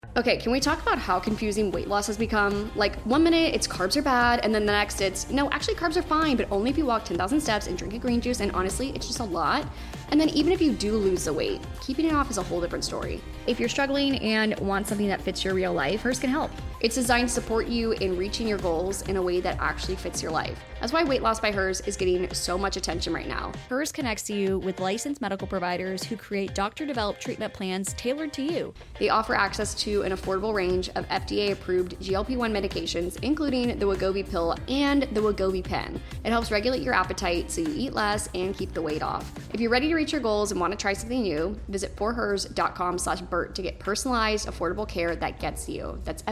Okay, can we talk about how confusing weight loss has become? Like, 1 minute it's carbs are bad, and then the next it's, no, actually carbs are fine, but only if you walk 10,000 steps and drink a green juice, and honestly, it's just a lot. And then even if you do lose the weight, keeping it off is a whole different story. If you're struggling and want something that fits your real life, Hers can help. It's designed to support you in reaching your goals in a way that actually fits your life. That's why Weight Loss by Hers is getting so much attention right now. Hers connects you with licensed medical providers who create doctor-developed treatment plans tailored to you. They offer access to an affordable range of FDA-approved GLP-1 medications, including the Wegovy pill and the Wegovy pen. It helps regulate your appetite so you eat less and keep the weight off. If you're ready to reach your goals and want to try something new, visit forhers.com/Bert to get personalized, affordable care that gets you. That's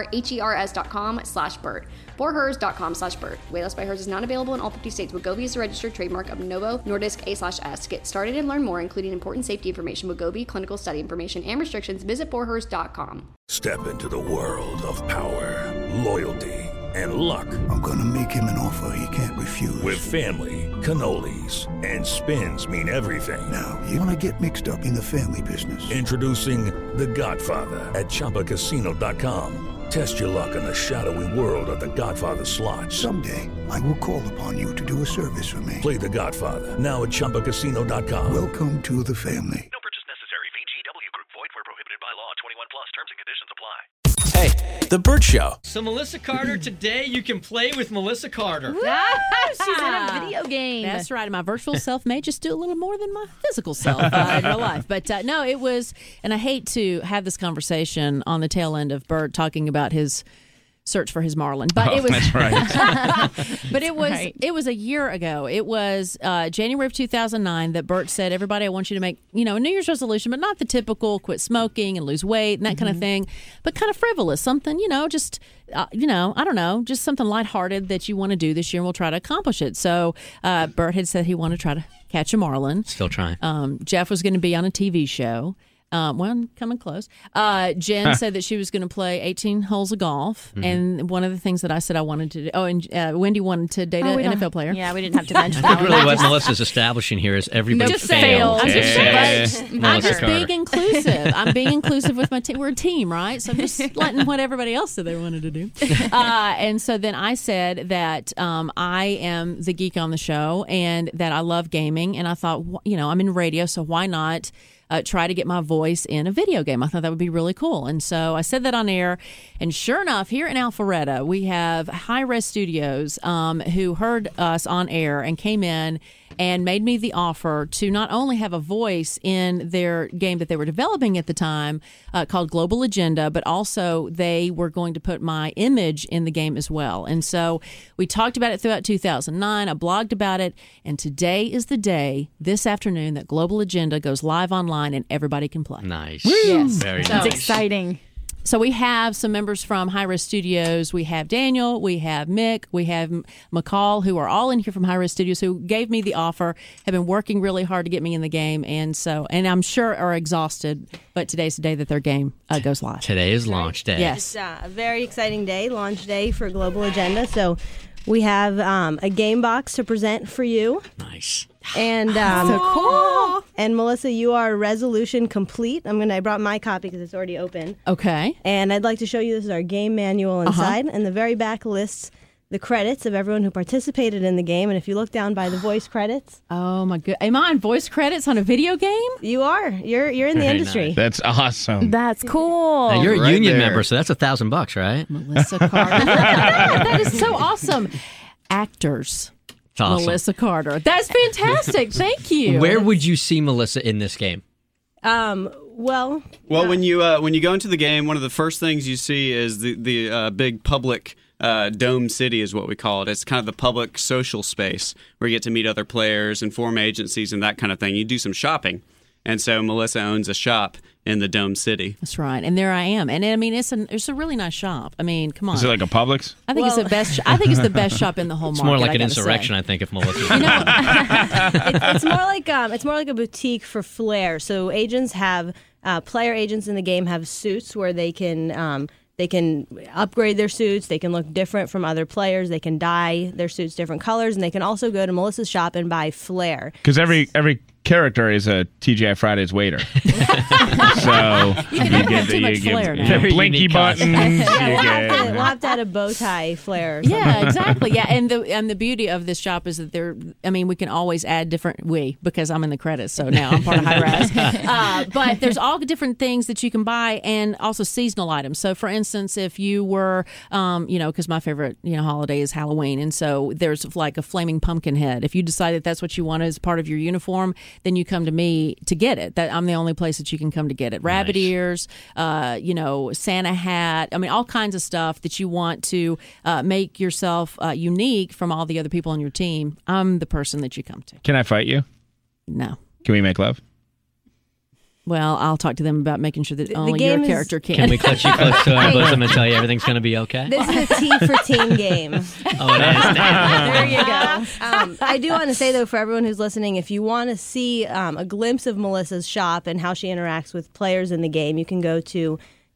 forhers.com/Bert. forhers.com/Bert. Weight Loss by Hers is not available in all 50 states. Wegovy is a registered trademark of Novo Nordisk A/S. To get started and learn more, including important safety information, Wegovy clinical study information, and restrictions, visit forhers.com. Step into the world of power, loyalty, and luck. I'm gonna make him an offer he can't refuse. With family, cannolis, and spins mean everything. Now, you wanna get mixed up in the family business. Introducing The Godfather at ChumbaCasino.com. Test your luck in the shadowy world of The Godfather slot. Someday, I will call upon you to do a service for me. Play The Godfather now at ChumbaCasino.com. Welcome to the family. No purchase necessary. VGW Group. Void where prohibited by law. 21 plus. Terms and conditions apply. Hey, The Bert Show. So Melissa Carter, today you can play with Melissa Carter. She's in a video game. That's right. My virtual self may just do a little more than my physical self in real life. But no, it was, and I hate to have this conversation on the tail end of Bert talking about his search for his Marlin. But it was that's right. But it was a year ago. It was January of 2009 that Bert said, everybody, I want you to make, a New Year's resolution, but not the typical quit smoking and lose weight and that kind of thing, but kind of frivolous, something, just I don't know, just something lighthearted that you want to do this year, and we'll try to accomplish it. So Bert had said he wanted to try to catch a Marlin. Still trying. Jeff was going to be on a TV show. Coming close. Jen said that she was going to play 18 holes of golf. Mm-hmm. And one of the things that I said I wanted to do, and Wendy wanted to date an NFL player. Yeah, we didn't have to mention I that. think really what Melissa's establishing here is everybody failed. I'm Melissa just Carter. being inclusive. I'm being inclusive with my team. We're a team, right? So I'm just letting what everybody else said they wanted to do. And so then I said that I am the geek on the show and that I love gaming. And I thought, I'm in radio, so why not try to get my voice in a video game? I thought that would be really cool. And so I said that on air. And sure enough, here in Alpharetta, we have Hi-Res Studios who heard us on air and came in and made me the offer to not only have a voice in their game that they were developing at the time called Global Agenda, but also they were going to put my image in the game as well. And so we talked about it throughout 2009. I blogged about it. And today is the day, this afternoon, that Global Agenda goes live online and everybody can play. Nice. Yes. Very That's nice. exciting. So we have some members from Hi-Res Studios. We have Daniel, we have Mick, we have McCall, who are all in here from Hi-Res Studios, who gave me the offer, have been working really hard to get me in the game, and I'm sure are exhausted, but today's the day that their game goes live. Today is launch day. Yes. It's a very exciting day, launch day for Global Agenda. So we have a game box to present for you. Nice. And So cool. And Melissa, you are resolution complete. I brought my copy because it's already open. Okay. And I'd like to show you, this is our game manual inside. And the very back lists the credits of everyone who participated in the game. And if you look down by the voice credits. Oh, my God. Am I on voice credits on a video game? You are. You're in the Very industry. nice. That's awesome. That's cool. Now, you're a Right union there. member, so that's $1,000, right? Melissa Carter. That is so awesome. Actors. It's awesome. Melissa Carter. That's fantastic. Thank you. Where would you see Melissa in this game? Well, when you go into the game, one of the first things you see is the big public Dome City is what we call it. It's kind of the public social space where you get to meet other players and form agencies and that kind of thing. You do some shopping. And so Melissa owns a shop in the Dome City. That's right, and there I am. And I mean, it's a really nice shop. I mean, come on. Is it like a Publix? I think it's the best. I think it's the best shop in the whole It's market. more like I an gotta insurrection, say. I think, if Melissa. it's more like a boutique for flair. So agents have player agents in the game have suits where they can upgrade their suits. They can look different from other players. They can dye their suits different colors, and they can also go to Melissa's shop and buy flair. Because every character is a TGI Fridays waiter. So you get too much flair now. Blinky buttons. We'll have to add a bow tie flair. Or Yeah, exactly. Yeah, and the beauty of this shop is that we can always add different because I'm in the credits, so now I'm part of Hi-Res. But there's all different things that you can buy, and also seasonal items. So, for instance, if you were, because my favorite holiday is Halloween, and so there's like a flaming pumpkin head. If you decide that that's what you want as part of your uniform, then you come to me to get it. That I'm the only place that you can come to get it. Rabbit ears, Santa hat. All kinds of stuff that you want to make yourself unique from all the other people on your team. I'm the person that you come to. Can I fight you? No. Can we make love? Well, I'll talk to them about making sure that only your character can. Can we clutch you close to our bosom and tell you everything's going to be okay? This is a T for team game. Oh, it is. There you go. I do want to say, though, for everyone who's listening, if you want to see a glimpse of Melissa's shop and how she interacts with players in the game, you can go to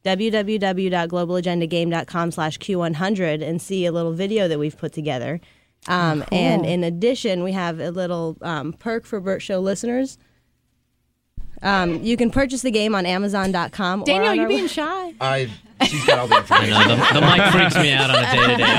www.globalagendagame.com/Q100 and see a little video that we've put together. Cool. And in addition, we have a little perk for Burt Show listeners. You can purchase the game on Amazon.com. Daniel, are you being shy? She's got all the information. I know, the mic freaks me out on a day-to-day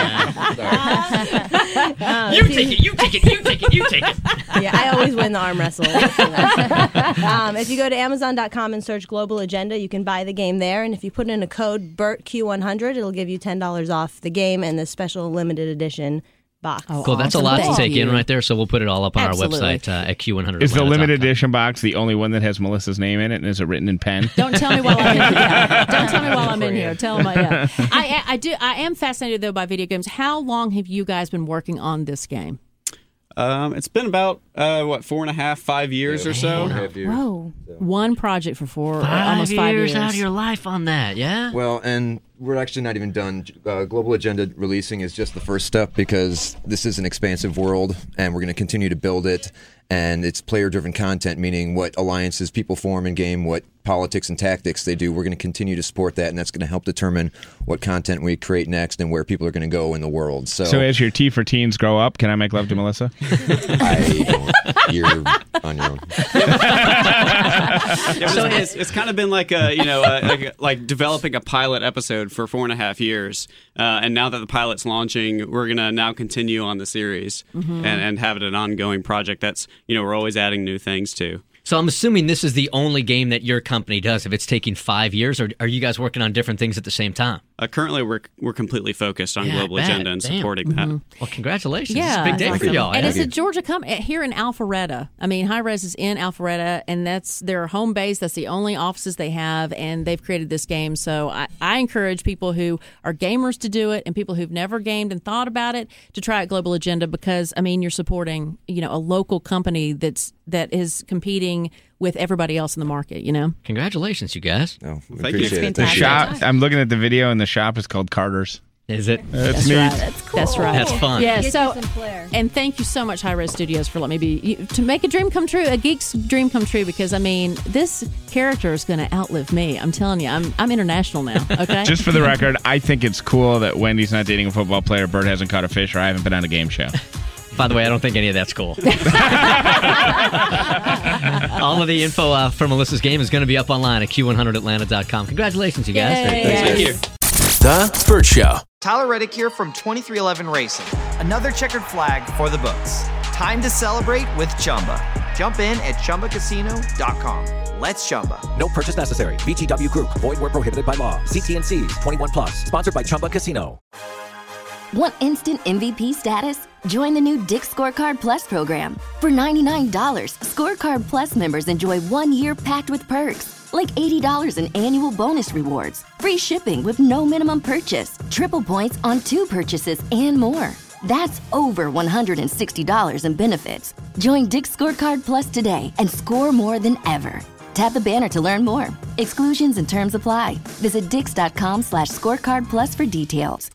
also. You take it. Yeah, I always win the arm wrestle. If you go to Amazon.com and search Global Agenda, you can buy the game there. And if you put in a code BERTQ100, it'll give you $10 off the game and the special limited edition box. Oh, cool. That's awesome. a lot Thank to take you. in right there, so we'll put it all up on Absolutely. our website at Q100. Is the limited edition box the only one that has Melissa's name in it, and is it written in pen? Don't tell me while I'm in here. Yeah. Don't tell me while I'm in here. Tell them. Yeah. I am fascinated though by video games. How long have you guys been working on this game? It's been about 4.5, 5 years or so. 4.5 years. Whoa, one project for Five almost 5 years out of your life on that, yeah. Well, and we're actually not even done. Global Agenda releasing is just the first step because this is an expansive world, and we're going to continue to build it. And it's player-driven content, meaning what alliances people form in game, what politics and tactics they do. We're going to continue to support that, and that's going to help determine what content we create next and where people are going to go in the world. So as your T for teens grow up, can I make love to Melissa? You're on your own. It's kind of been like like developing a pilot episode for 4.5 years, and now that the pilot's launching, we're gonna now continue on the series and have it an ongoing project. That's we're always adding new things to. So I'm assuming this is the only game that your company does. If it's taking 5 years, or are you guys working on different things at the same time? Currently, we're completely focused on Global Agenda and supporting that. Well, congratulations! Yeah, it's a big day for y'all. And yeah? it's a Georgia here in Alpharetta. Hi-Res is in Alpharetta, and that's their home base. That's the only offices they have, and they've created this game. So I encourage people who are gamers to do it, and people who've never gamed and thought about it to try out Global Agenda because you're supporting a local company that is competing with everybody else in the market. Congratulations, you guys! Oh, we Thank appreciate you. it. The shop. I'm looking at the video, and the shop is called Carter's. Is it? That's me. Right. That's cool. That's right. That's fun. Yeah. Get So, you some flair. and thank you so much, Hi-Res Studios, for letting me to make a dream come true, a geek's dream come true. Because this character is going to outlive me. I'm telling you, I'm international now. Okay. Just for the record, I think it's cool that Wendy's not dating a football player, Bert hasn't caught a fish, or I haven't been on a game show. By the way, I don't think any of that's cool. All of the info for Melissa's game is going to be up online at Q100Atlanta.com. Congratulations, you guys. Yay. Thank you. The Burt Show. Tyler Reddick here from 2311 Racing. Another checkered flag for the books. Time to celebrate with Chumba. Jump in at ChumbaCasino.com. Let's Chumba. No purchase necessary. VGW Group. Void where prohibited by law. See T&Cs. 21+. Sponsored by Chumba Casino. Want instant MVP status? Join the new Dick's Scorecard Plus program. For $99, Scorecard Plus members enjoy 1 year packed with perks, like $80 in annual bonus rewards, free shipping with no minimum purchase, triple points on 2 purchases, and more. That's over $160 in benefits. Join Dick's Scorecard Plus today and score more than ever. Tap the banner to learn more. Exclusions and terms apply. Visit Dix.com/scorecard plus for details.